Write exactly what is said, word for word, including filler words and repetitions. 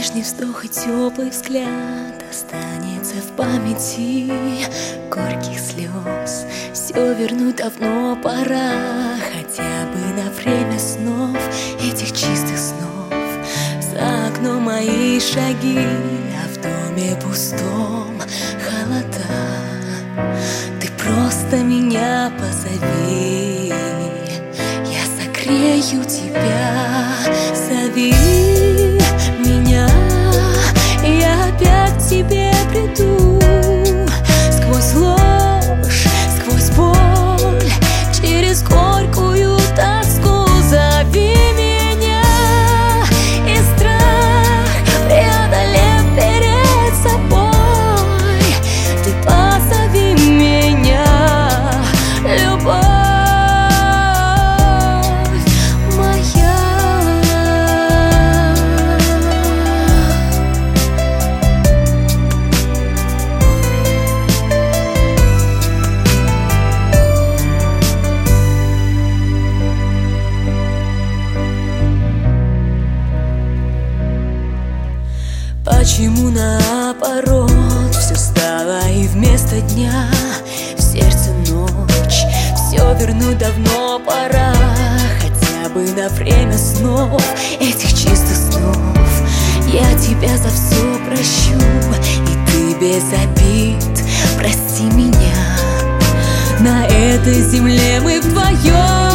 Нежный вздох и теплый взгляд останется в памяти. Горьких слез все вернуть давно пора, хотя бы на время снов, этих чистых снов. За окном мои шаги, а в доме пустом холода. Ты просто меня позови, я согрею тебя. Зови меня, я опять к тебе приду. Сквозь ложь, сквозь боль, через горькую тоску. Зови меня, и страх преодолев перед собой, ты позови меня, любовь. Почему наоборот все стало, и вместо дня в сердце ночь? Все вернуть давно пора, хотя бы на время снов, этих чистых снов. Я тебя за все прощу, и ты без обид прости меня. На этой земле мы вдвоем